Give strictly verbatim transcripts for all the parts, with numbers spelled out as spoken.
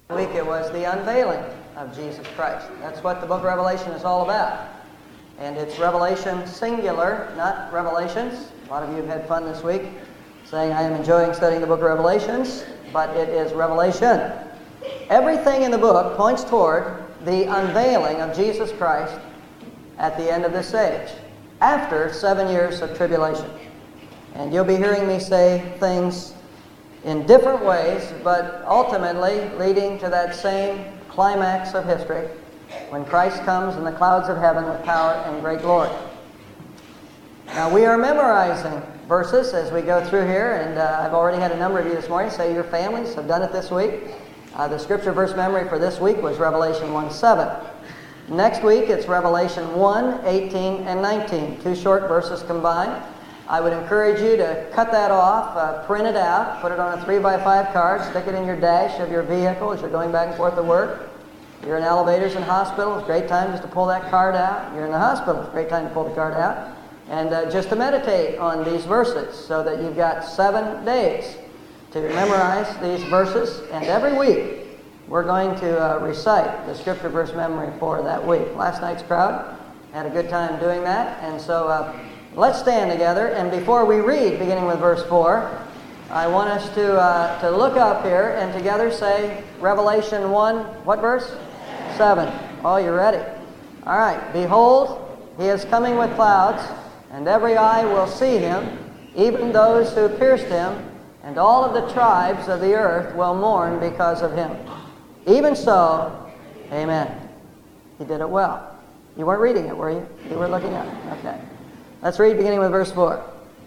Week it was the unveiling of Jesus Christ. That's what the book of Revelation is all about. And it's revelation singular, not revelations. A lot of you have had fun this week saying, I am enjoying studying the book of Revelations, but it is revelation. Everything in the book points toward the unveiling of Jesus Christ at the end of this age, after seven years of tribulation. And you'll be hearing me say things in different ways, but ultimately leading to that same climax of history when Christ comes in the clouds of heaven with power and great glory. Now, we are memorizing verses as we go through here, and uh, I've already had a number of you this morning say your families have done it this week. Uh, the scripture verse memory for this week was Revelation one seven. Next week, it's Revelation one eighteen and nineteen, two short verses combined. I would encourage you to cut that off, uh, print it out, put it on a three by five card, stick it in your dash of your vehicle as you're going back and forth to work. You're in elevators and hospitals, great time just to pull that card out. You're in the hospital, it's a great time to pull the card out. And uh, just to meditate on these verses so that you've got seven days to memorize these verses. And every week we're going to uh, recite the scripture verse memory for that week. Last night's crowd had a good time doing that. And so uh, let's stand together. And before we read, beginning with verse four, I want us to, uh, to look up here and together say Revelation one, what verse? seven. Oh, you're ready. All right. Behold, he is coming with clouds, and every eye will see him, even those who pierced him, and all of the tribes of the earth will mourn because of him. Even so, amen. He did it well. You weren't reading it, were you? You were looking at it. Okay. Let's read beginning with verse four.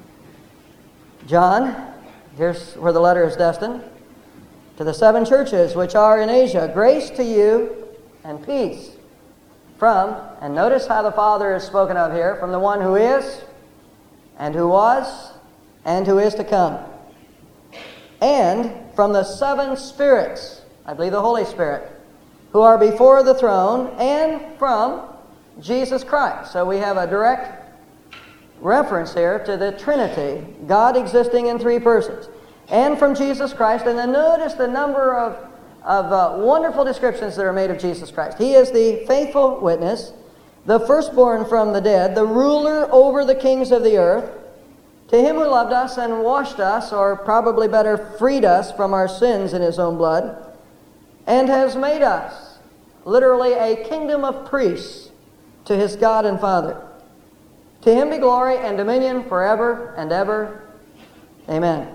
John, here's where the letter is destined. To the seven churches which are in Asia, grace to you and peace from, and notice how the Father is spoken of here, from the one who is, and who was, and who is to come. And from the seven spirits, I believe the Holy Spirit, who are before the throne, and from Jesus Christ. So we have a direct reference here to the Trinity, God existing in three persons. And from Jesus Christ, and then notice the number of of uh, wonderful descriptions that are made of Jesus Christ. He is the faithful witness, the firstborn from the dead, the ruler over the kings of the earth. To him who loved us and washed us, or probably better, freed us from our sins in his own blood, and has made us literally a kingdom of priests to his God and Father. To him be glory and dominion forever and ever. Amen.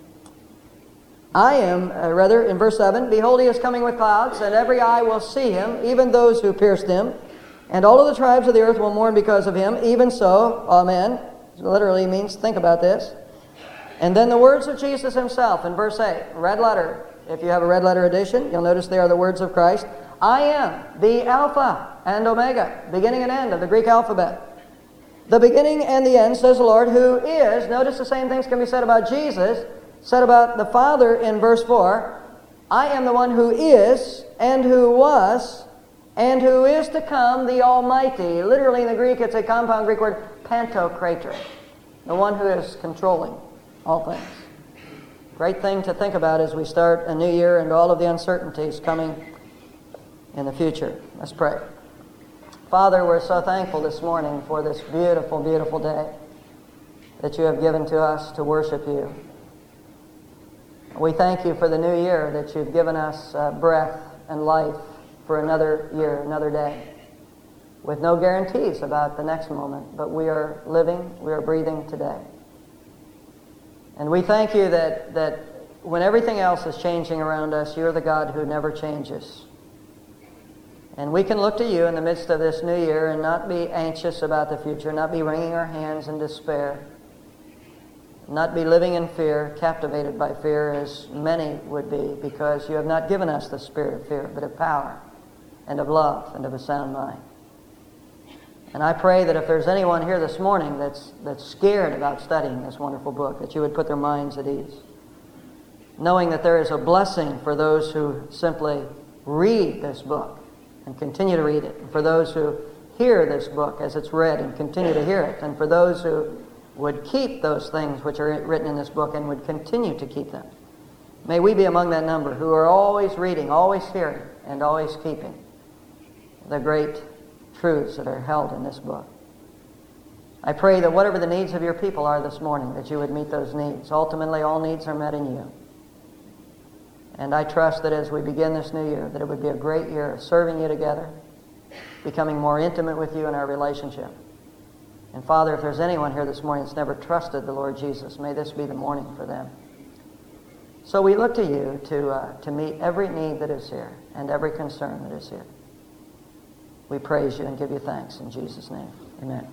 I am, uh, rather, in verse seven, behold, he is coming with clouds, and every eye will see him, even those who pierced him, and all of the tribes of the earth will mourn because of him. Even so, amen. It literally means, think about this. And then the words of Jesus himself in verse eight, red letter. If you have a red letter edition, you'll notice they are the words of Christ. I am the Alpha and Omega, beginning and end of the Greek alphabet. The beginning and the end, says the Lord, who is, notice the same things can be said about Jesus, said about the Father in verse four, I am the one who is, and who was, and who is to come, the Almighty. Literally in the Greek, it's a compound Greek word, pantocrator, the one who is controlling all things. Great thing to think about as we start a new year and all of the uncertainties coming in the future. Let's pray. Father, we're so thankful this morning for this beautiful, beautiful day that you have given to us to worship you. We thank you for the new year that you've given us uh, breath and life for another year, another day, with no guarantees about the next moment, but we are living, we are breathing today. And we thank you that, that when everything else is changing around us, you're the God who never changes. And we can look to you in the midst of this new year and not be anxious about the future, not be wringing our hands in despair, not be living in fear, captivated by fear as many would be, because you have not given us the spirit of fear, but of power and of love and of a sound mind. And I pray that if there's anyone here this morning that's, that's scared about studying this wonderful book, that you would put their minds at ease, knowing that there is a blessing for those who simply read this book and continue to read it, and for those who hear this book as it's read and continue to hear it, and for those who would keep those things which are written in this book and would continue to keep them. May we be among that number who are always reading, always hearing, and always keeping the great truths that are held in this book. I pray that whatever the needs of your people are this morning, that you would meet those needs. Ultimately, all needs are met in you. And I trust that as we begin this new year, that it would be a great year of serving you together, becoming more intimate with you in our relationship. And Father, if there's anyone here this morning that's never trusted the Lord Jesus, may this be the morning for them. So we look to you to, uh, to meet every need that is here and every concern that is here. We praise you and give you thanks in Jesus' name. Amen.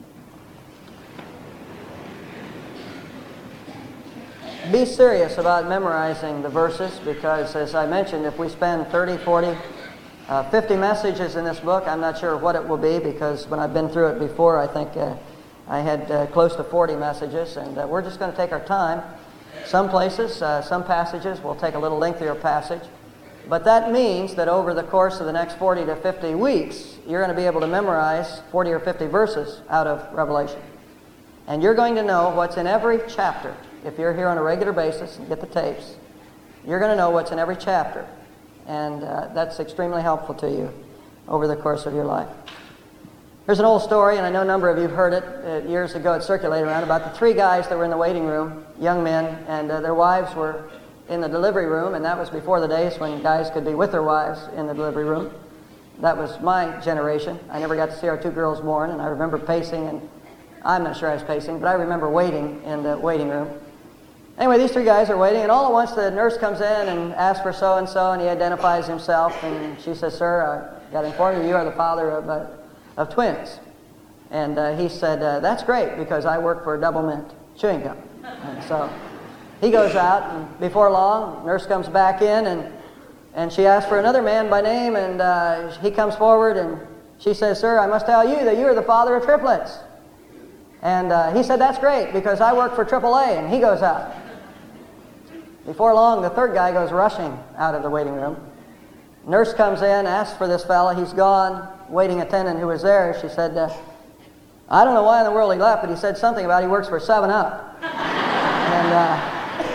Be serious about memorizing the verses because, as I mentioned, if we spend thirty, forty, uh, fifty messages in this book, I'm not sure what it will be because when I've been through it before, I think uh, I had uh, close to forty messages, and uh, we're just going to take our time. Some places, uh, some passages, will take a little lengthier passage, but that means that over the course of the next forty to fifty weeks, you're going to be able to memorize forty or fifty verses out of Revelation. And you're going to know what's in every chapter. If you're here on a regular basis and get the tapes, you're going to know what's in every chapter. And uh, that's extremely helpful to you over the course of your life. There's an old story, and I know a number of you have heard it uh, years ago. It circulated around about the three guys that were in the waiting room, young men, and uh, their wives were in the delivery room, and that was before the days when guys could be with their wives in the delivery room. That was my generation. I never got to see our two girls born, and I remember pacing, and I'm not sure I was pacing, but I remember waiting in the waiting room. Anyway, these three guys are waiting, and all at once the nurse comes in and asks for so-and-so, and he identifies himself, and she says, "Sir, I got to inform you, you are the father of, uh, of twins." And uh, he said, uh, "That's great, because I work for Double Mint Chewing Gum." And so he goes out, and before long, nurse comes back in, and, and she asks for another man by name, and uh, he comes forward, and she says, "Sir, I must tell you that you are the father of triplets." And uh, he said, "That's great, because I work for triple A," and he goes out. Before long, the third guy goes rushing out of the waiting room. Nurse comes in, asks for this fella. He's gone. Waiting attendant who was there, she said, uh, "I don't know why in the world he left, but he said something about he works for seven up. And uh,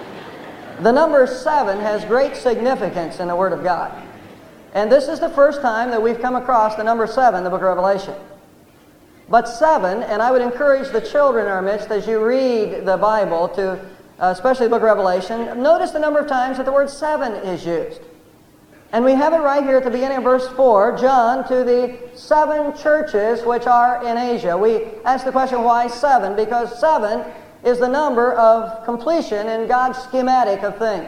the number seven has great significance in the Word of God. And this is the first time that we've come across the number seven in the book of Revelation. But seven, and I would encourage the children in our midst as you read the Bible to Uh, especially the book of Revelation, notice the number of times that the word seven is used. And we have it right here at the beginning of verse four, John, to the seven churches which are in Asia. We ask the question, why seven? Because seven is the number of completion in God's schematic of things.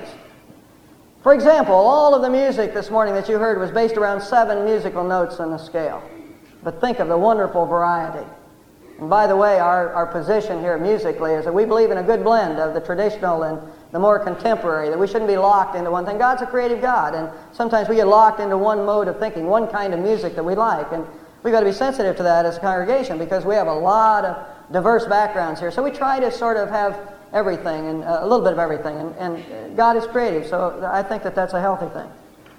For example, all of the music this morning that you heard was based around seven musical notes on the scale. But think of the wonderful variety. And by the way, our, our position here musically is that we believe in a good blend of the traditional and the more contemporary, that we shouldn't be locked into one thing. God's a creative God, and sometimes we get locked into one mode of thinking, one kind of music that we like. And we've got to be sensitive to that as a congregation because we have a lot of diverse backgrounds here. So we try to sort of have everything, and uh, a little bit of everything. And, and God is creative, so I think that that's a healthy thing.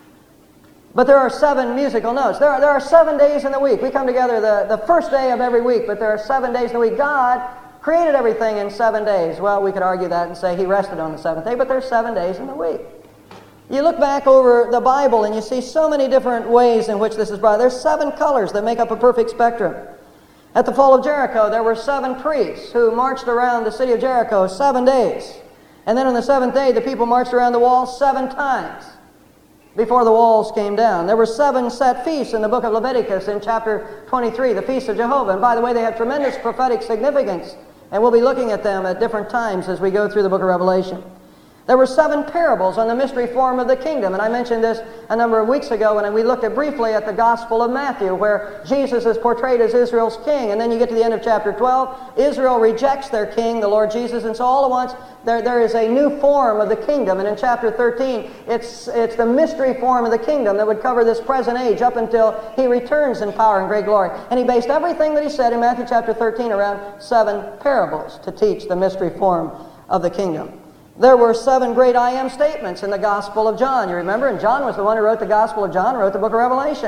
But there are seven musical notes. There are, there are seven days in the week. We come together the, the first day of every week, but there are seven days in the week. God created everything in seven days. Well, we could argue that and say He rested on the seventh day, but there's seven days in the week. You look back over the Bible and you see so many different ways in which this is brought. There's seven colors that make up a perfect spectrum. At the fall of Jericho, there were seven priests who marched around the city of Jericho seven days. And then on the seventh day, the people marched around the wall seven times before the walls came down. There were seven set feasts in the book of Leviticus in chapter twenty-three, the Feast of Jehovah. And by the way, they have tremendous prophetic significance, and we'll be looking at them at different times as we go through the book of Revelation. There were seven parables on the mystery form of the kingdom, and I mentioned this a number of weeks ago when we looked at briefly at the Gospel of Matthew, where Jesus is portrayed as Israel's king, and then you get to the end of chapter twelve, Israel rejects their king, the Lord Jesus, and so all at once there, there is a new form of the kingdom, and in chapter thirteen, it's, it's the mystery form of the kingdom that would cover this present age up until He returns in power and great glory. And He based everything that He said in Matthew chapter thirteen around seven parables to teach the mystery form of the kingdom. There were seven great I am statements in the Gospel of John. You remember? And John was the one who wrote the Gospel of John, wrote the book of Revelation.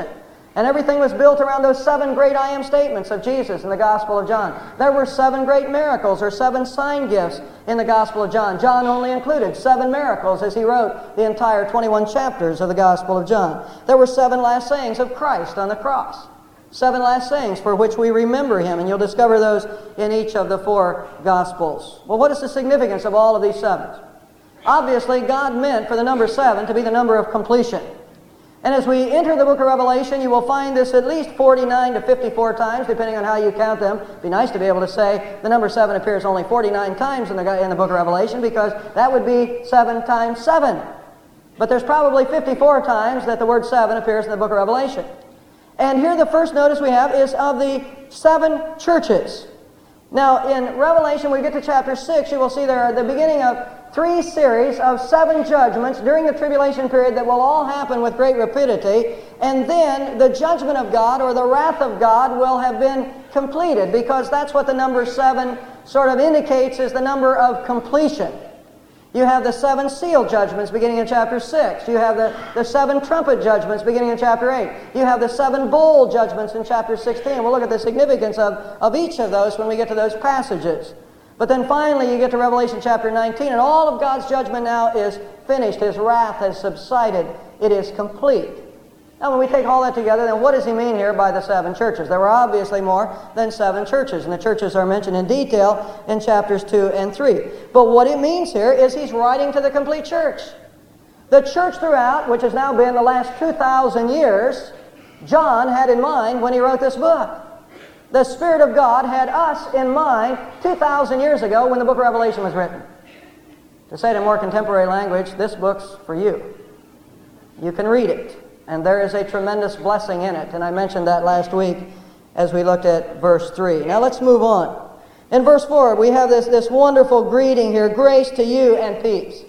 And everything was built around those seven great I am statements of Jesus in the Gospel of John. There were seven great miracles or seven sign gifts in the Gospel of John. John only included seven miracles as he wrote the entire twenty-one chapters of the Gospel of John. There were seven last sayings of Christ on the cross. Seven last sayings for which we remember him, and you'll discover those in each of the four Gospels. Well, what is the significance of all of these sevens? Obviously, God meant for the number seven to be the number of completion. And as we enter the book of Revelation, you will find this at least forty-nine to fifty-four times, depending on how you count them. It'd be nice to be able to say the number seven appears only forty-nine times in the, in the book of Revelation, because that would be seven times seven. But there's probably fifty-four times that the word seven appears in the book of Revelation. And here the first notice we have is of the seven churches. Now, in Revelation, when we get to chapter six, you will see there are the beginning of three series of seven judgments during the tribulation period that will all happen with great rapidity, and then the judgment of God or the wrath of God will have been completed, because that's what the number seven sort of indicates, is the number of completion. You have the seven seal judgments beginning in chapter six. You have the, the seven trumpet judgments beginning in chapter eight. You have the seven bowl judgments in chapter sixteen. We'll look at the significance of, of each of those when we get to those passages. But then finally you get to Revelation chapter nineteen, and all of God's judgment now is finished. His wrath has subsided. It is complete. Now when we take all that together, then what does he mean here by the seven churches? There were obviously more than seven churches, and the churches are mentioned in detail in chapters two and three. But what it means here is he's writing to the complete church. The church throughout, which has now been the last two thousand years, John had in mind when he wrote this book. The Spirit of God had us in mind two thousand years ago when the book of Revelation was written. To say it in more contemporary language, this book's for you. You can read it, and there is a tremendous blessing in it, and I mentioned that last week as we looked at verse three. Now let's move on. In verse four, we have this, this wonderful greeting here, grace to you and peace.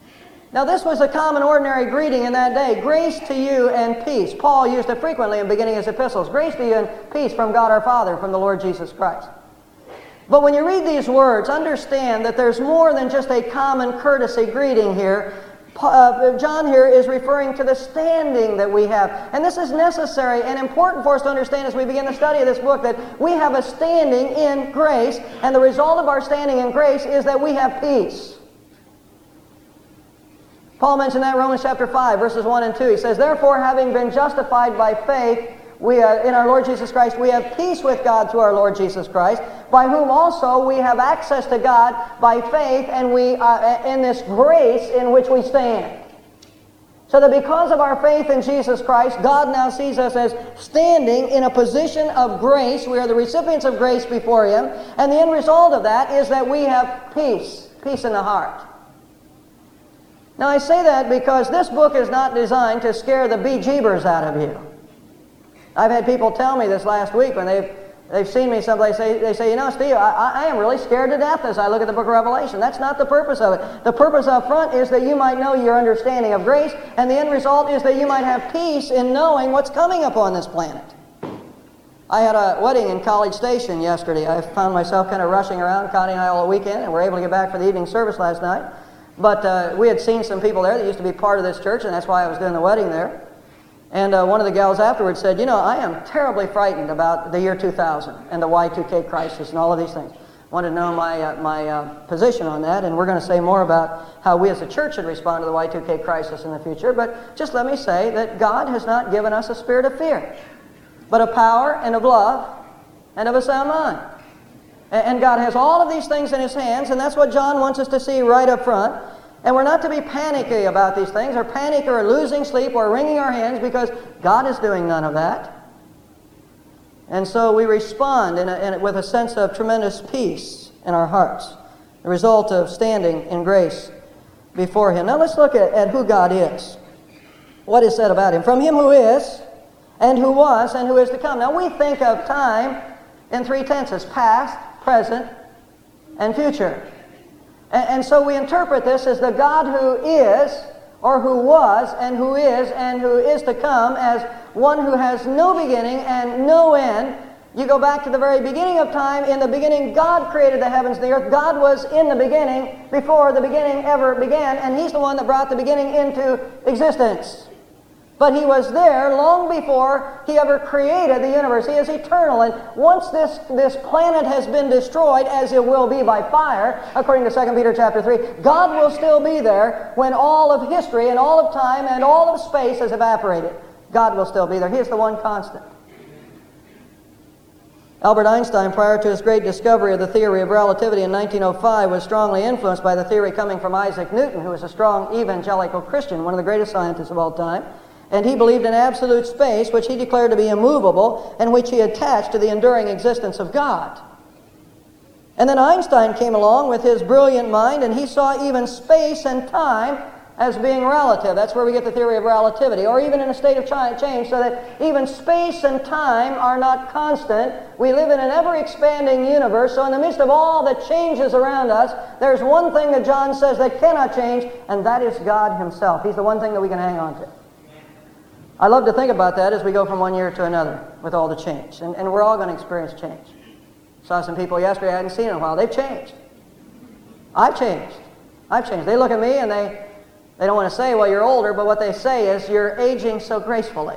Now this was a common ordinary greeting in that day, grace to you and peace. Paul used it frequently in beginning his epistles, grace to you and peace from God our Father and from the Lord Jesus Christ. But when you read these words, understand that there's more than just a common courtesy greeting here. Uh, John here is referring to the standing that we have. And this is necessary and important for us to understand as we begin the study of this book, that we have a standing in grace, and the result of our standing in grace is that we have peace. Paul mentioned that in Romans chapter five, verses one and two. He says, therefore, having been justified by faith we uh, in our Lord Jesus Christ, we have peace with God through our Lord Jesus Christ, by whom also we have access to God by faith, and we are in this grace in which we stand. So that because of our faith in Jesus Christ, God now sees us as standing in a position of grace. We are the recipients of grace before Him, and the end result of that is that we have peace, peace in the heart. Now I say that because this book is not designed to scare the bejeebers out of you. I've had people tell me this last week when they've they've seen me someplace, they, they say, you know, Steve, I, I am really scared to death as I look at the book of Revelation. That's not the purpose of it. The purpose up front is that you might know your understanding of grace, and the end result is that you might have peace in knowing what's coming upon this planet. I had a wedding in College Station yesterday. I found myself kind of rushing around, Connie and I all weekend, and were able to get back for the evening service last night. But uh, we had seen some people there that used to be part of this church, and that's why I was doing the wedding there. And uh, one of the gals afterwards said, you know, I am terribly frightened about the year two thousand and the Y two K crisis and all of these things. Wanted to know my, uh, my uh, position on that, and we're going to say more about how we as a church should respond to the Y two K crisis in the future. But just let me say that God has not given us a spirit of fear, but of power and of love and of a sound mind. And God has all of these things in His hands, and that's what John wants us to see right up front. And we're not to be panicky about these things, or panic or losing sleep or wringing our hands, because God is doing none of that. And so we respond in a, in a, with a sense of tremendous peace in our hearts, the result of standing in grace before Him. Now let's look at, at who God is. What is said about Him? From Him who is, and who was, and who is to come. Now we think of time in three tenses: past, present, and future. And, and so we interpret this as the God who is, or who was, and who is, and who is to come, as one who has no beginning and no end. You go back to the very beginning of time. In the beginning, God created the heavens and the earth. God was in the beginning before the beginning ever began, and He's the one that brought the beginning into existence. But he was there long before he ever created the universe. He is eternal. And once this, this planet has been destroyed, as it will be by fire, according to Second Peter chapter three, God will still be there when all of history and all of time and all of space has evaporated. God will still be there. He is the one constant. Albert Einstein, prior to his great discovery of the theory of relativity in nineteen oh five, was strongly influenced by the theory coming from Isaac Newton, who was a strong evangelical Christian, one of the greatest scientists of all time. And he believed in absolute space, which he declared to be immovable, and which he attached to the enduring existence of God. And then Einstein came along with his brilliant mind, and he saw even space and time as being relative. That's where we get the theory of relativity, or even in a state of change, so that even space and time are not constant. We live in an ever-expanding universe, so in the midst of all the changes around us, there's one thing that John says that cannot change, and that is God himself. He's the one thing that we can hang on to. I love to think about that as we go from one year to another with all the change. And, and we're all going to experience change. Saw some people yesterday I hadn't seen in a while. They've changed. I've changed. I've changed. They look at me and they, they don't want to say, well, you're older, but what they say is, you're aging so gracefully.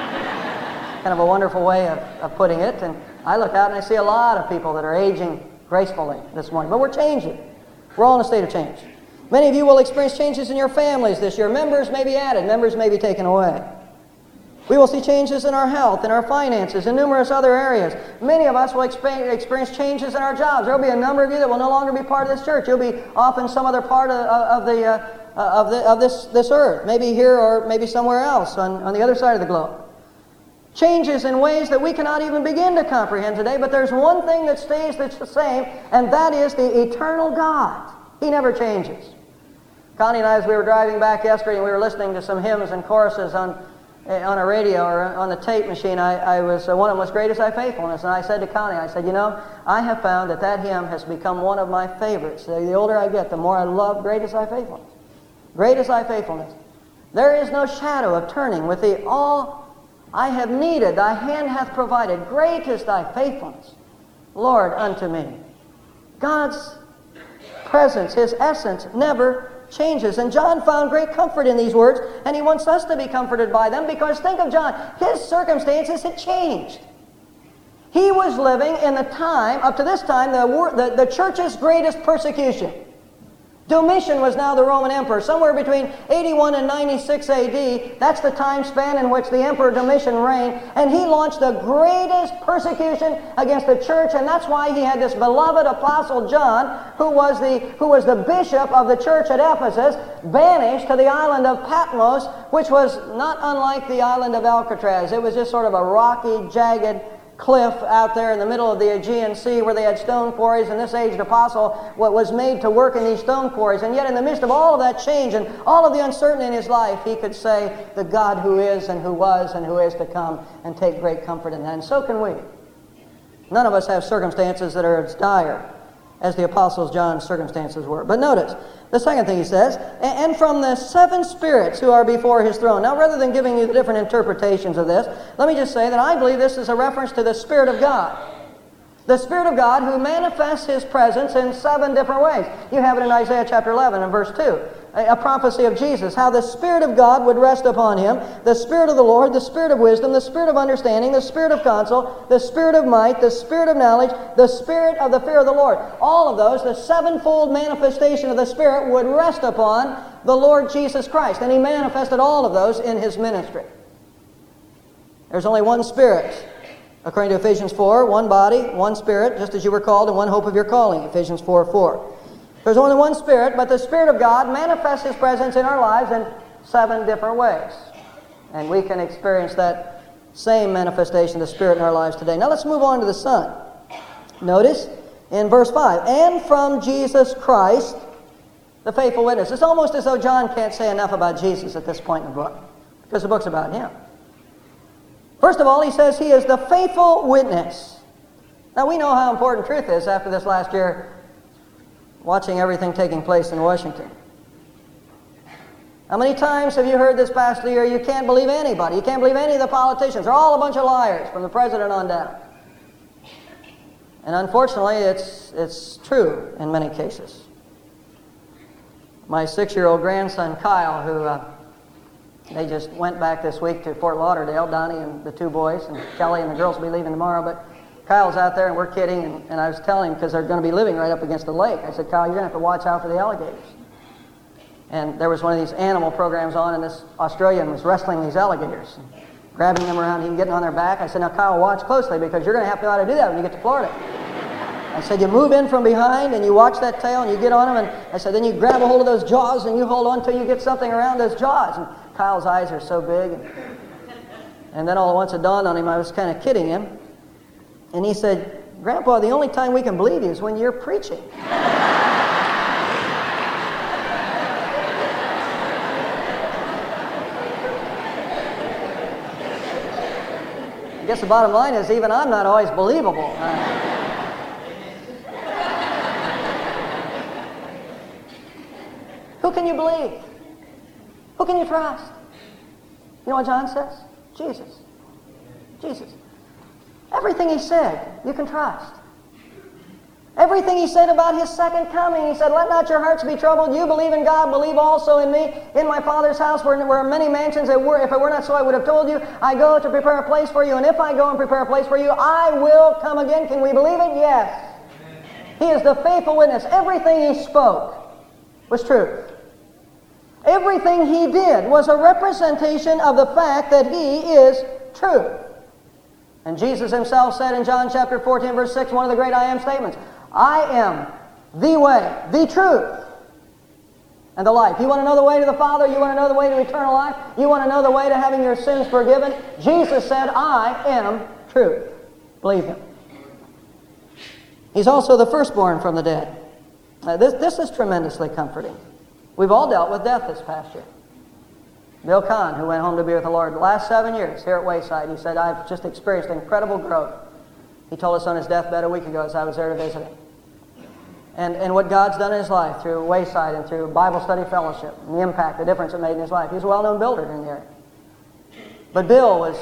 Kind of a wonderful way of, of putting it. And I look out and I see a lot of people that are aging gracefully this morning. But we're changing. We're all in a state of change. Many of you will experience changes in your families this year. Members may be added. Members may be taken away. We will see changes in our health, in our finances, in numerous other areas. Many of us will experience changes in our jobs. There will be a number of you that will no longer be part of this church. You'll be off in some other part of, of, the, uh, of, the, of this, this earth, maybe here or maybe somewhere else on, on the other side of the globe. Changes in ways that we cannot even begin to comprehend today, but there's one thing that stays that's the same, and that is the eternal God. He never changes. Connie and I, as we were driving back yesterday and we were listening to some hymns and choruses on on a radio or on the tape machine, I, I was uh, one of them was Great Is Thy Faithfulness, and I said to Connie, I said, you know, I have found that that hymn has become one of my favorites. The, the older I get, the more I love Great Is Thy Faithfulness. Great is Thy faithfulness. There is no shadow of turning with Thee. All I have needed, Thy hand hath provided. Great is Thy faithfulness, Lord, unto me. God's presence, His essence, never changes. And John found great comfort in these words, and he wants us to be comforted by them, because think of John. His circumstances had changed. He was living in the time, up to this time, the, the, the church's greatest persecution. Domitian was now the Roman emperor. Somewhere between eighty-one and ninety-six A D, that's the time span in which the Emperor Domitian reigned, and he launched the greatest persecution against the church, and that's why he had this beloved apostle John, who was the, who was the bishop of the church at Ephesus, banished to the island of Patmos, which was not unlike the island of Alcatraz. It was just sort of a rocky, jagged cliff out there in the middle of the Aegean Sea where they had stone quarries, and this aged apostle was made to work in these stone quarries. And yet in the midst of all of that change and all of the uncertainty in his life, he could say, the God who is and who was and who is to come, and take great comfort in that. And so can we. None of us have circumstances that are as dire as the Apostle John's circumstances were. But notice, the second thing he says, and from the seven spirits who are before his throne. Now, rather than giving you the different interpretations of this, let me just say that I believe this is a reference to the Spirit of God. The Spirit of God who manifests His presence in seven different ways. You have it in Isaiah chapter eleven and verse two. A prophecy of Jesus, how the Spirit of God would rest upon Him, the Spirit of the Lord, the Spirit of wisdom, the Spirit of understanding, the Spirit of counsel, the Spirit of might, the Spirit of knowledge, the Spirit of the fear of the Lord. All of those, the sevenfold manifestation of the Spirit would rest upon the Lord Jesus Christ, and He manifested all of those in His ministry. There's only one Spirit. According to Ephesians four, one body, one Spirit, just as you were called, and one hope of your calling, Ephesians four four. There's only one Spirit, but the Spirit of God manifests His presence in our lives in seven different ways. And we can experience that same manifestation of the Spirit in our lives today. Now let's move on to the Son. Notice in verse five, and from Jesus Christ, the faithful witness. It's almost as though John can't say enough about Jesus at this point in the book, because the book's about Him. First of all, he says He is the faithful witness. Now we know how important truth is after this last year, watching everything taking place in Washington. How many times have you heard this past year, you can't believe anybody, you can't believe any of the politicians, they're all a bunch of liars, from the president on down. And unfortunately, it's, it's true in many cases. My six-year-old grandson, Kyle, who uh, They just went back this week to Fort Lauderdale, Donnie and the two boys, and Kelly and the girls will be leaving tomorrow. But Kyle's out there, and we're kidding, and, and I was telling him, because they're going to be living right up against the lake, I said, Kyle, you're going to have to watch out for the alligators. And there was one of these animal programs on, and this Australian was wrestling these alligators, and grabbing them around, he getting on their back. I said, now Kyle, watch closely, because you're going to have to know how to do that when you get to Florida. I said, you move in from behind, and you watch that tail, and you get on them, and I said, then you grab a hold of those jaws, and you hold on until you get something around those jaws. And Kyle's eyes are so big. And, and then all at once it dawned on him, I was kind of kidding him. And he said, Grandpa, the only time we can believe you is when you're preaching. I guess the bottom line is even I'm not always believable. Uh, who can you believe? Who can you trust? You know what John says? Jesus. Jesus. Everything he said, you can trust. Everything he said about his second coming, he said, let not your hearts be troubled. You believe in God, believe also in me. In my Father's house were, were many mansions. If it were not so, I would have told you. I go to prepare a place for you, and if I go and prepare a place for you, I will come again. Can we believe it? Yes. He is the faithful witness. Everything he spoke was true. Everything he did was a representation of the fact that he is true. And Jesus himself said in John chapter fourteen, verse six, one of the great I am statements, I am the way, the truth, and the life. You want to know the way to the Father? You want to know the way to eternal life? You want to know the way to having your sins forgiven? Jesus said, I am truth. Believe him. He's also the firstborn from the dead. Now, this, this is tremendously comforting. We've all dealt with death this past year. Bill Kahn, who went home to be with the Lord the last seven years here at Wayside, he said, I've just experienced incredible growth. He told us on his deathbed a week ago as I was there to visit him. And, and what God's done in his life through Wayside and through Bible Study Fellowship, and the impact, the difference it made in his life. He's a well-known builder in the area. But Bill was,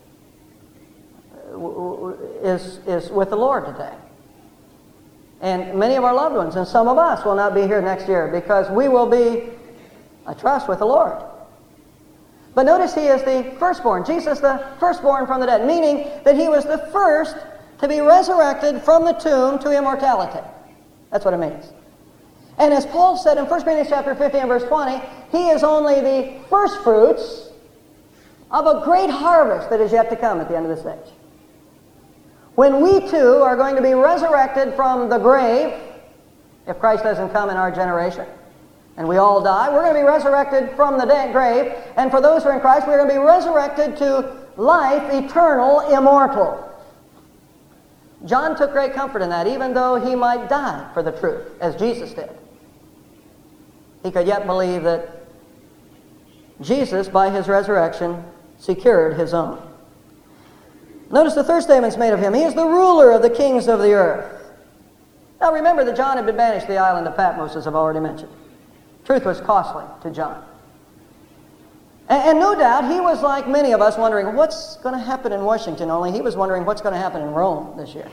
is, is with the Lord today. And many of our loved ones, and some of us, will not be here next year because we will be, I trust, with the Lord. But notice he is the firstborn. Jesus, the firstborn from the dead, meaning that he was the first to be resurrected from the tomb to immortality. That's what it means. And as Paul said in First Corinthians chapter fifteen, verse twenty, he is only the first fruits of a great harvest that is yet to come at the end of this age. When we too are going to be resurrected from the grave, if Christ doesn't come in our generation, and we all die, we're going to be resurrected from the dead grave, and for those who are in Christ, we're going to be resurrected to life eternal, immortal. John took great comfort in that, even though he might die for the truth, as Jesus did. He could yet believe that Jesus, by his resurrection, secured his own. Notice the third statement's made of him. He is the ruler of the kings of the earth. Now remember that John had been banished to the island of Patmos, as I've already mentioned. Truth was costly to John. And, and no doubt he was like many of us wondering what's going to happen in Washington, only he was wondering what's going to happen in Rome this year.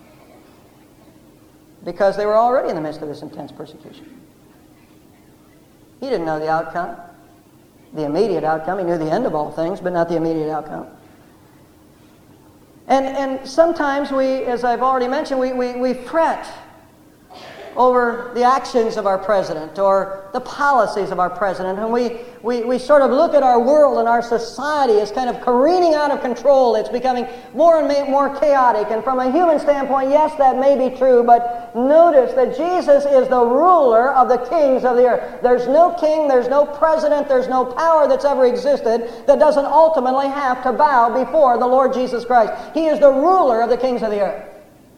Because they were already in the midst of this intense persecution. He didn't know the outcome, the immediate outcome. He knew the end of all things, but not the immediate outcome. And, and sometimes we, as I've already mentioned, we, we, we fret over the actions of our president or the policies of our president, and we, we, we sort of look at our world and our society as kind of careening out of control. It's becoming more and more chaotic, and from a human standpoint, yes, that may be true, but notice that Jesus is the ruler of the kings of the earth. There's no king, there's no president, there's no power that's ever existed that doesn't ultimately have to bow before the Lord Jesus Christ. He is the ruler of the kings of the earth.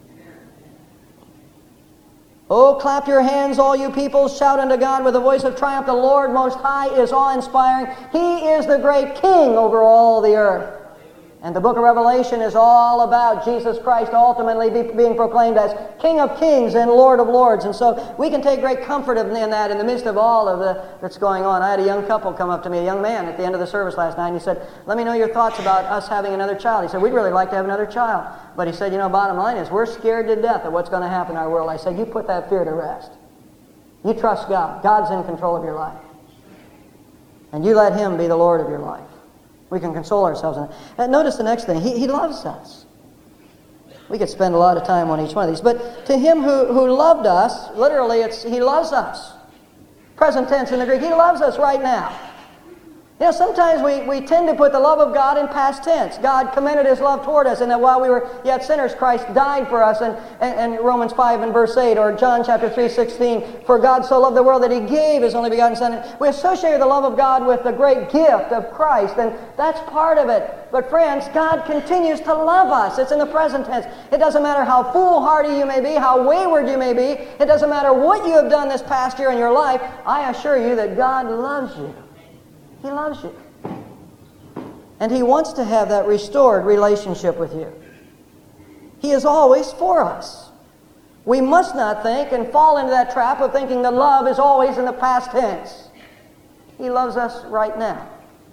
Oh, clap your hands, all you people. Shout unto God with a voice of triumph. The Lord Most High is awe-inspiring. He is the great King over all the earth. And the book of Revelation is all about Jesus Christ ultimately be, being proclaimed as King of Kings and Lord of Lords. And so we can take great comfort in that in the midst of all of the that's going on. I had a young couple come up to me, a young man, at the end of the service last night, and he said, let me know your thoughts about us having another child. He said, we'd really like to have another child. But he said, you know, bottom line is we're scared to death of what's going to happen in our world. I said, you put that fear to rest. You trust God. God's in control of your life. And you let Him be the Lord of your life. We can console ourselves in it. And notice the next thing. He, he loves us. We could spend a lot of time on each one of these. But to Him who, who loved us, literally, it's He loves us. Present tense in the Greek. He loves us right now. You know, sometimes we, we tend to put the love of God in past tense. God commended His love toward us, and that while we were yet sinners, Christ died for us. And, and, and Romans five and verse eight, or John chapter three, sixteen, for God so loved the world that He gave His only begotten Son. And we associate the love of God with the great gift of Christ, and that's part of it. But friends, God continues to love us. It's in the present tense. It doesn't matter how foolhardy you may be, how wayward you may be. It doesn't matter what you have done this past year in your life. I assure you that God loves you. He loves you. And He wants to have that restored relationship with you. He is always for us. We must not think and fall into that trap of thinking that love is always in the past tense. He loves us right now.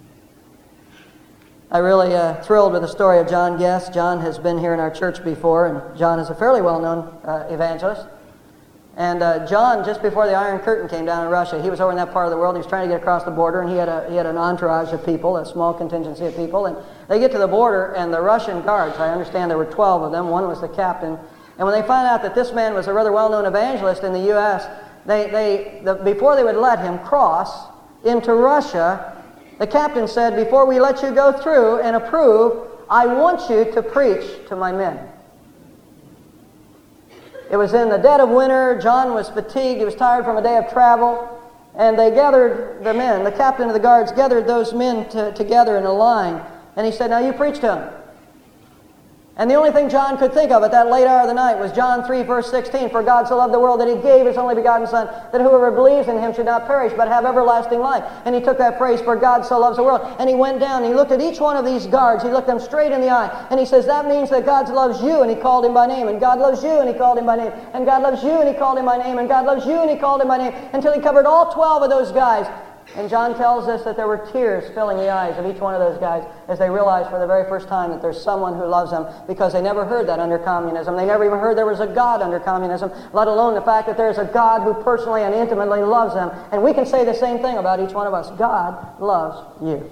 I really uh, thrilled with the story of John Guest. John has been here in our church before, and John is a fairly well-known uh, evangelist. And uh, John, just before the Iron Curtain came down in Russia, he was over in that part of the world. He was trying to get across the border, and he had a he had an entourage of people, a small contingency of people. And they get to the border, and the Russian guards, I understand there were twelve of them, one was the captain. And when they found out that this man was a rather well-known evangelist in the U S, they, they the, before they would let him cross into Russia, the captain said, before we let you go through and approve, I want you to preach to my men. It was in the dead of winter. John was fatigued. He was tired from a day of travel. And they gathered the men. The captain of the guards gathered those men to, together in a line. And he said, now you preach to them. And the only thing John could think of at that late hour of the night was John three, verse sixteen. For God so loved the world that He gave His only begotten Son, that whoever believes in Him should not perish, but have everlasting life. And he took that phrase, for God so loves the world. And he went down and he looked at each one of these guards. He looked them straight in the eye. And he says, that means that God loves you, and He called him by name. And God loves you, and He called him by name. And God loves you, and He called him by name. And God loves you, and He called him by name. Until He covered all twelve of those guys. And John tells us that there were tears filling the eyes of each one of those guys as they realized for the very first time that there's someone who loves them, because they never heard that under communism. They never even heard there was a God under communism, let alone the fact that there's a God who personally and intimately loves them. And we can say the same thing about each one of us. God loves you.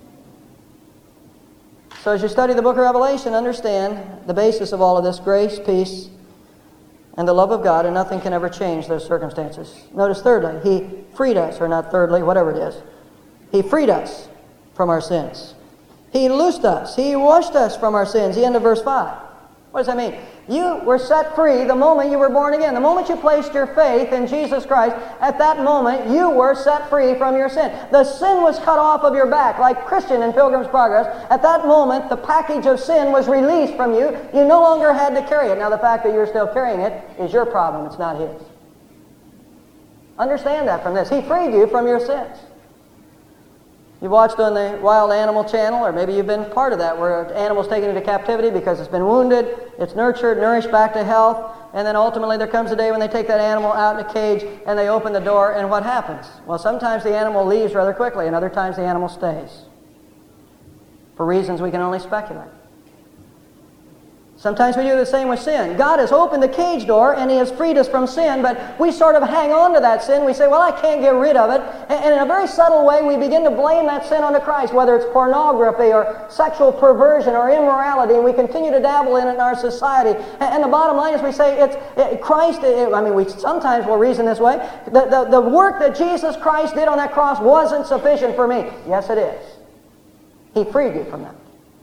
So as you study the book of Revelation, understand the basis of all of this: grace, peace, and the love of God, and nothing can ever change those circumstances. Notice thirdly, He freed us, or not thirdly, whatever it is. He freed us from our sins. He loosed us. He washed us from our sins. The end of verse five. What does that mean? You were set free the moment you were born again. The moment you placed your faith in Jesus Christ, at that moment you were set free from your sin. The sin was cut off of your back, like Christian in Pilgrim's Progress. At that moment, the package of sin was released from you. You no longer had to carry it. Now, the fact that you're still carrying it is your problem. It's not His. Understand that from this. He freed you from your sins. You've watched on the Wild Animal Channel, or maybe you've been part of that, where an animal's taken into captivity because it's been wounded, it's nurtured, nourished back to health, and then ultimately there comes a day when they take that animal out in a cage and they open the door, and what happens? Well, sometimes the animal leaves rather quickly, and other times the animal stays. For reasons we can only speculate. Sometimes we do the same with sin. God has opened the cage door and He has freed us from sin, but we sort of hang on to that sin. We say, well, I can't get rid of it. And in a very subtle way, we begin to blame that sin onto Christ, whether it's pornography or sexual perversion or immorality, and we continue to dabble in it in our society. And the bottom line is we say, it's it, Christ, it, I mean, we sometimes will reason this way. The, the, the work that Jesus Christ did on that cross wasn't sufficient for me. Yes, it is. He freed you from that.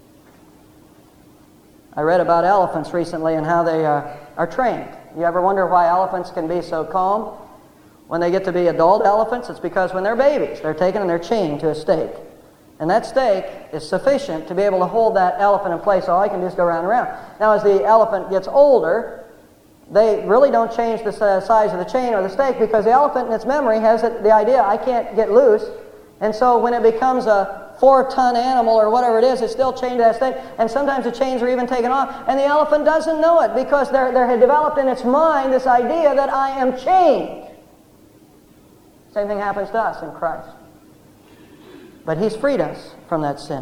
I read about elephants recently and how they uh, are trained. You ever wonder why elephants can be so calm? When they get to be adult elephants, it's because when they're babies, they're taken and they're chained to a stake. And that stake is sufficient to be able to hold that elephant in place. All I can do is go round and round. Now, as the elephant gets older, they really don't change the size of the chain or the stake, because the elephant in its memory has the idea, I can't get loose. And so when it becomes a four-ton animal or whatever it is, it's still chained to that stake, and sometimes the chains are even taken off, and the elephant doesn't know it, because there, there had developed in its mind this idea that I am chained. Same thing happens to us in Christ. But He's freed us from that sin.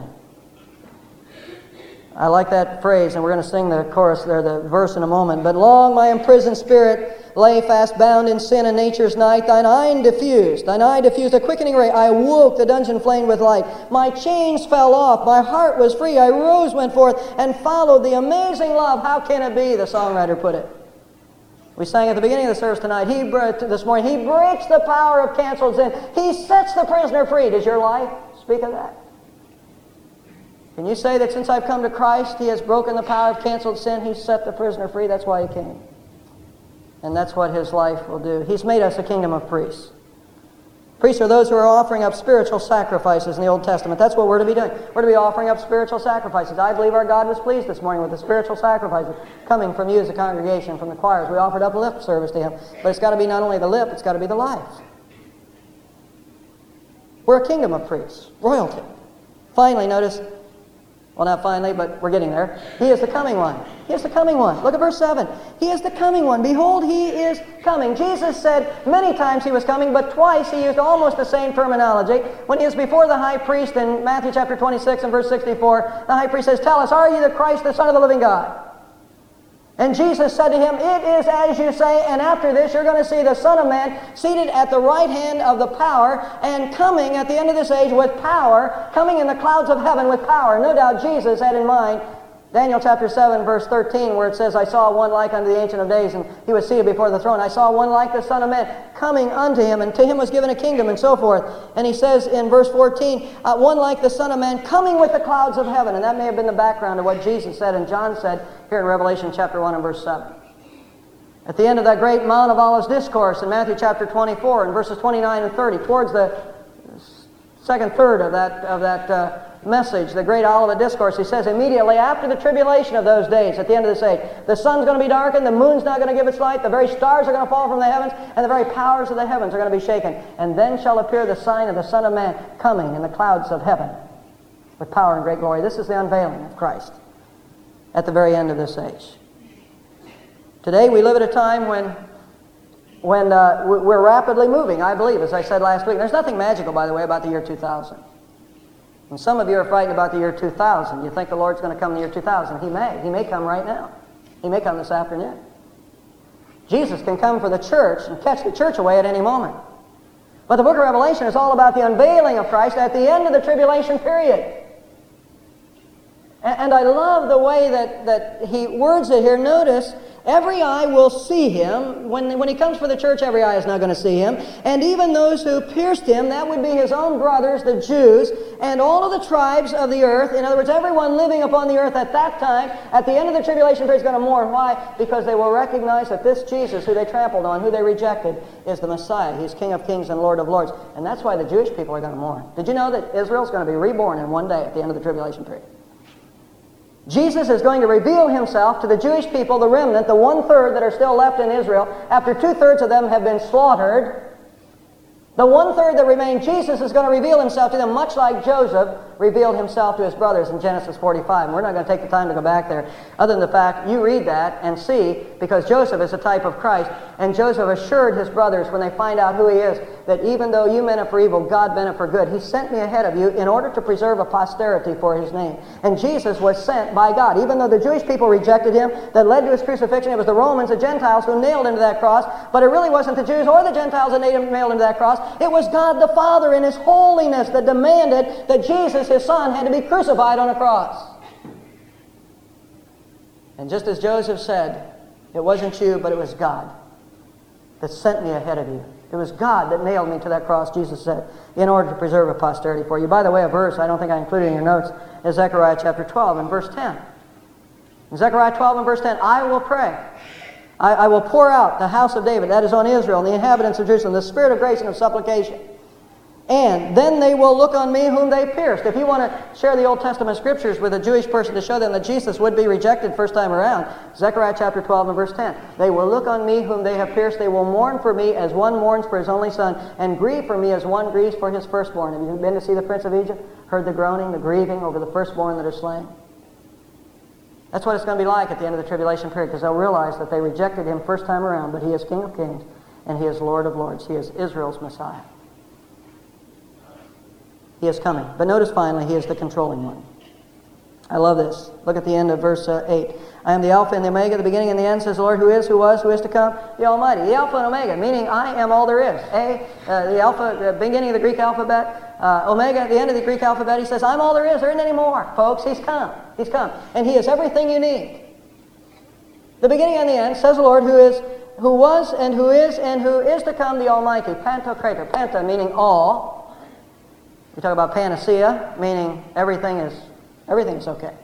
I like that phrase, and we're going to sing the chorus there, the verse in a moment. But long my imprisoned spirit lay fast bound in sin and nature's night. Thine eye diffused, thine eye diffused a quickening ray. I awoke, the dungeon flamed with light. My chains fell off, my heart was free. I rose, went forth, and followed the amazing love. How can it be, the songwriter put it. We sang at the beginning of the service tonight, he, this morning, He breaks the power of canceled sin. He sets the prisoner free. Does your life speak of that? Can you say that since I've come to Christ, He has broken the power of canceled sin? He's set the prisoner free. That's why He came. And that's what His life will do. He's made us a kingdom of priests. Priests are those who are offering up spiritual sacrifices in the Old Testament. That's what we're to be doing. We're to be offering up spiritual sacrifices. I believe our God was pleased this morning with the spiritual sacrifices coming from you as a congregation, from the choirs. We offered up lip service to Him. But it's got to be not only the lip, it's got to be the life. We're a kingdom of priests, royalty. Finally, notice, well, not finally, but we're getting there. He is the coming one. He is the coming one. Look at verse seven. He is the coming one. Behold, He is coming. Jesus said many times He was coming, but twice He used almost the same terminology. When He is before the high priest in Matthew chapter twenty-six and verse sixty-four, the high priest says, Tell us, are you the Christ, the Son of the living God? And Jesus said to him, It is as you say, and after this you're going to see the Son of Man seated at the right hand of the power and coming at the end of this age with power, coming in the clouds of heaven with power. No doubt Jesus had in mind Daniel chapter seven, verse thirteen, where it says, I saw one like unto the Ancient of Days, and He was seated before the throne. I saw one like the Son of Man coming unto Him, and to Him was given a kingdom, and so forth. And He says in verse fourteen, uh, one like the Son of Man coming with the clouds of heaven. And that may have been the background of what Jesus said and John said here in Revelation chapter one and verse seven. At the end of that great Mount of Olives discourse in Matthew chapter twenty-four and verses twenty-nine and thirty, towards the second third of that, of that uh, message, the great Olivet Discourse, He says, immediately after the tribulation of those days, at the end of this age, the sun's going to be darkened, the moon's not going to give its light, the very stars are going to fall from the heavens, and the very powers of the heavens are going to be shaken. And then shall appear the sign of the Son of Man coming in the clouds of heaven with power and great glory. This is the unveiling of Christ at the very end of this age. Today we live at a time when when uh, we're rapidly moving, I believe, as I said last week. There's nothing magical, by the way, about the year two thousand. And some of you are frightened about the year two thousand. You think the Lord's going to come in the year two thousand. He may. He may come right now. He may come this afternoon. Jesus can come for the church and catch the church away at any moment. But the book of Revelation is all about the unveiling of Christ at the end of the tribulation period. And I love the way that, that he words it here. Notice, every eye will see Him. When, when He comes for the church, every eye is not going to see Him. And even those who pierced Him, that would be His own brothers, the Jews, and all of the tribes of the earth. In other words, everyone living upon the earth at that time, at the end of the tribulation period, is going to mourn. Why? Because they will recognize that this Jesus, who they trampled on, who they rejected, is the Messiah. He's King of kings and Lord of lords. And that's why the Jewish people are going to mourn. Did you know that Israel's going to be reborn in one day at the end of the tribulation period? Jesus is going to reveal Himself to the Jewish people, the remnant, the one-third that are still left in Israel, after two-thirds of them have been slaughtered. The one-third that remain, Jesus is going to reveal Himself to them, much like Joseph revealed himself to his brothers in Genesis forty-five. And we're not going to take the time to go back there, other than the fact you read that and see, because Joseph is a type of Christ, and Joseph assured his brothers when they find out who he is, that even though you meant it for evil, God meant it for good. He sent me ahead of you in order to preserve a posterity for His name. And Jesus was sent by God. Even though the Jewish people rejected Him, that led to His crucifixion, it was the Romans, the Gentiles, who nailed Him to that cross, but it really wasn't the Jews or the Gentiles that nailed Him to that cross. It was God the Father in His holiness that demanded that Jesus, His Son, had to be crucified on a cross. And just as Joseph said, it wasn't you, but it was God that sent me ahead of you. It was God that nailed me to that cross, Jesus said, in order to preserve a posterity for you. By the way, a verse I don't think I included in your notes is Zechariah chapter twelve and verse ten. In Zechariah twelve and verse ten, I will pray. I, I will pour out the house of David, that is on Israel, and the inhabitants of Jerusalem, the spirit of grace and of supplication. And then they will look on me whom they pierced. If you want to share the Old Testament scriptures with a Jewish person to show them that Jesus would be rejected first time around, Zechariah chapter twelve and verse ten. They will look on me whom they have pierced. They will mourn for me as one mourns for his only son, and grieve for me as one grieves for his firstborn. Have you been to see the Prince of Egypt? Heard the groaning, the grieving over the firstborn that are slain? That's what it's going to be like at the end of the tribulation period, because they'll realize that they rejected Him first time around, but He is King of kings, and He is Lord of lords. He is Israel's Messiah. He is coming. But notice finally, He is the controlling one. I love this. Look at the end of verse uh, eight. I am the Alpha and the Omega, the beginning and the end, says the Lord, who is, who was, who is to come, the Almighty. The Alpha and Omega, meaning I am all there is. A, uh, the Alpha, the beginning of the Greek alphabet. Uh, Omega, at the end of the Greek alphabet, he says, I'm all there is. There isn't any more. Folks, he's come. He's come. And he is everything you need. The beginning and the end, says the Lord, who is, who was, and who is, and who is to come, the Almighty. Pantocrator. Panta, meaning all. We talk about panacea, meaning everything is, everything is okay.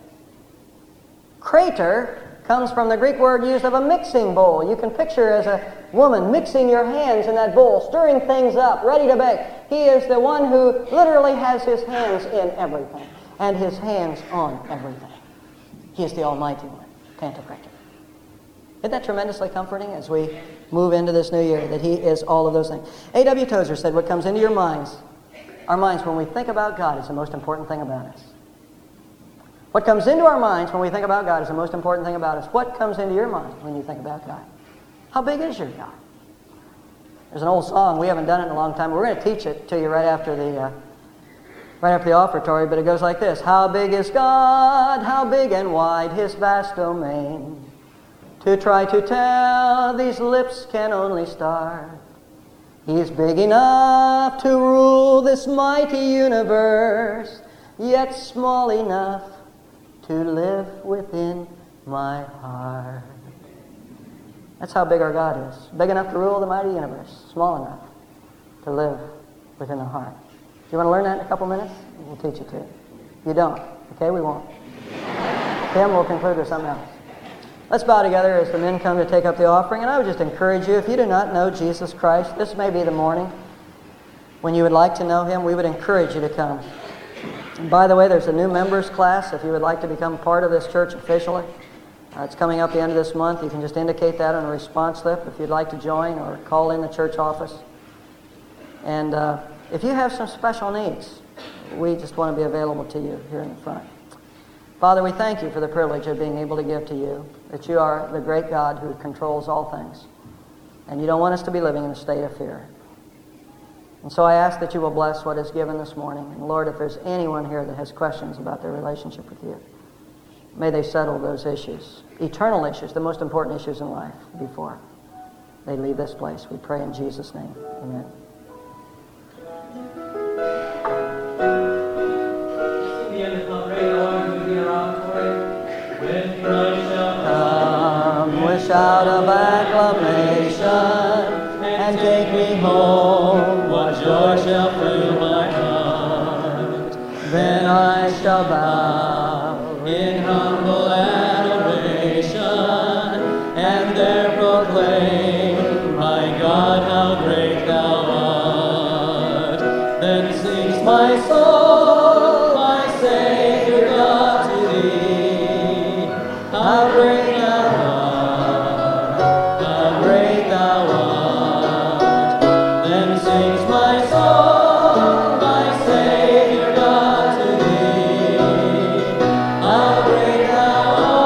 Crater comes from the Greek word used of a mixing bowl. You can picture as a woman mixing your hands in that bowl, stirring things up, ready to bake. He is the one who literally has his hands in everything and his hands on everything. He is the Almighty One, Pantocrator. Isn't that tremendously comforting as we move into this new year, that he is all of those things? A W Tozer said, what comes into your minds, our minds when we think about God is the most important thing about us. What comes into our minds when we think about God is the most important thing about us. What comes into your mind when you think about God? How big is your God? There's an old song. We haven't done it in a long time. We're going to teach it to you right after the uh, right after the offertory, but it goes like this. How big is God? How big and wide his vast domain? To try to tell, these lips can only start. He's big enough to rule this mighty universe, yet small enough to live within my heart. That's how big our God is. Big enough to rule the mighty universe. Small enough to live within the heart. Do you want to learn that in a couple minutes? We'll teach it to you. You don't. Okay, we won't. Tim will conclude with something else. Let's bow together as the men come to take up the offering. And I would just encourage you, if you do not know Jesus Christ, this may be the morning when you would like to know him. We would encourage you to come. And by the way, there's a new members class if you would like to become part of this church officially. Uh, it's coming up the end of this month. You can just indicate that on a response slip if you'd like to join, or call in the church office. And uh, if you have some special needs, we just want to be available to you here in the front. Father, we thank you for the privilege of being able to give to you, that you are the great God who controls all things. And you don't want us to be living in a state of fear. And so I ask that you will bless what is given this morning. And Lord, if there's anyone here that has questions about their relationship with you, may they settle those issues, eternal issues, the most important issues in life, before they leave this place. We pray in Jesus' name. Amen. Come with shout of acclamation and take me home. What joy shall fill my heart? Then I shall bow in humble adoration and there proclaim, my God, how great thou art. Then sings my soul, my Savior God, to thee. How great thou art, how great thou art. Then sings my soul, my Savior God, to thee. How great thou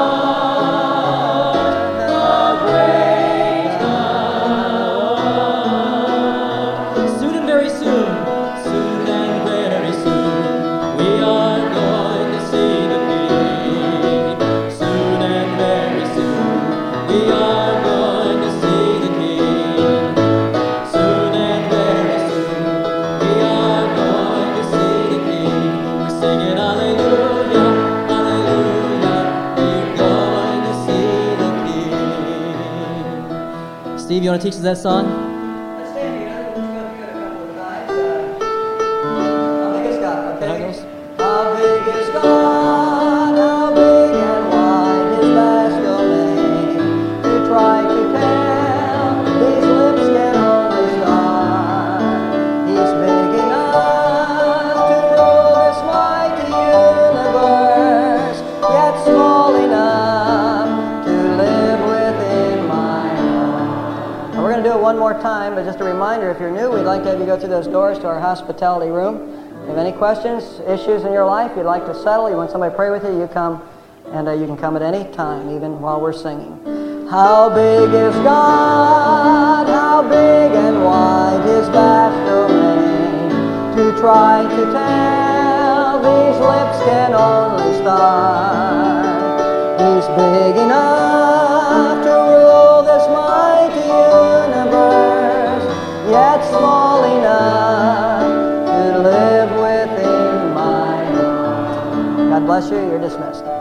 art, how great thou art. Soon and very soon, soon and very soon, we are going to see the King. Soon and very soon, we are going to see the King. Soon and very soon, we are going to see the King. We're singing hallelujah, hallelujah, we're going to see the King. Steve, you want to teach us that song? Let's stand together. Let's go through it a couple of times. Uh, how big is God? Okay. How big is God? How big and wide his vast domain? To try to tell, these lips can only start. He's big enough to rule this mighty universe, yet small enough to live within my heart. And we're going to do it one more time, but just a reminder, if you're new, we'd like to have you go through those doors to our hospitality room. If you have any questions, issues in your life you'd like to settle, you want somebody to pray with you, you come, and uh, you can come at any time, even while we're singing. How big is God? How big and wide his vast domain? To try to tell, these lips can only start. He's big enough to rule this mighty universe, yet small enough to live within my heart. God bless you. You're dismissed.